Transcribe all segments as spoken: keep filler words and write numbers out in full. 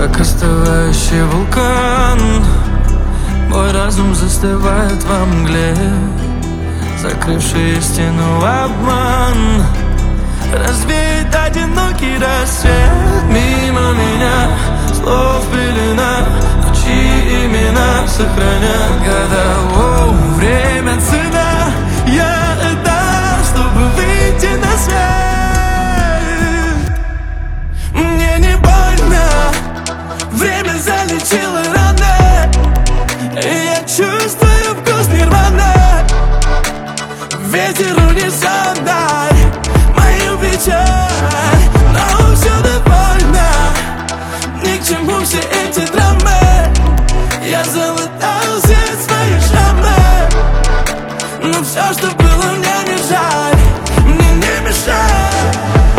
как остывающий вулкан. Мой разум застывает во мгле, закрывший истину обман. Развеет одинокий рассвет мимо меня, слов пелена, но чьи имена сохранят года. Оу, время цена, я отдам, чтобы выйти на свет. Мне не больно, время залечило раны, и я чувствую вкус нирваны. Ветер унесет даль мою печаль, но все довольно, ни к чему все эти драмы. Я залатал все свои шрамы, но все, что было, мне не жаль, мне не мешай.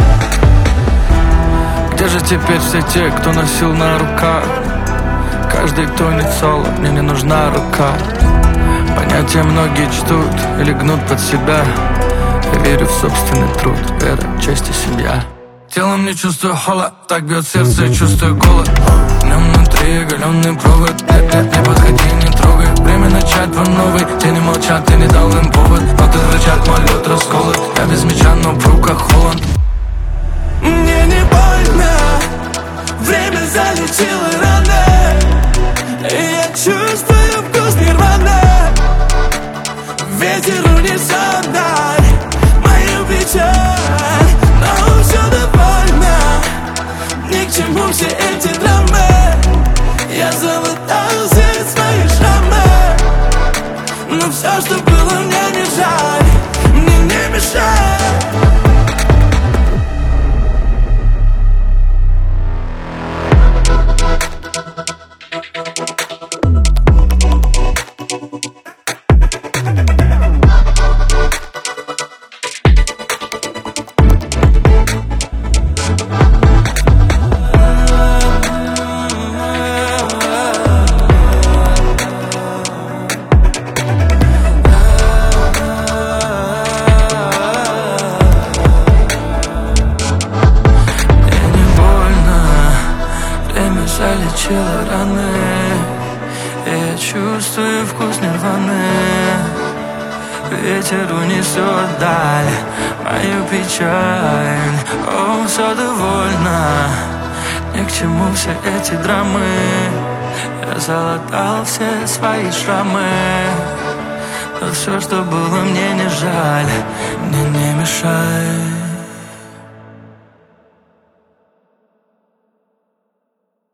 Где же теперь все те, кто носил на руках? Каждый тонет соло, мне не нужна рука. Понятия многие чтут или гнут под себя. Я верю в собственный труд, вера, честь и семья. Телом не чувствую холод, так бьет сердце и чувствую голод. В нем внутри оголенный провод, нет, нет, не подходи, не трогай. Время начать по новой, тени молчат, ты не дал им повод. Ноты рычат, мой лед расколот, я без меча, но в руках Холланд. Мне не больно, время залечило раны, и я чувствую вкус нирваны. Ветер унесет даль мою печаль, но все довольно, ни к чему все эти драмы. Я залатал все свои шрамы, но все, что было, мне не жаль, мне не мешай. Залечила раны, и я чувствую вкус нирваны. Ветер унесет даль мою печаль. О, все довольно, ни к чему все эти драмы. Я залатал все свои шрамы, но все, что было, мне не жаль, мне не мешай.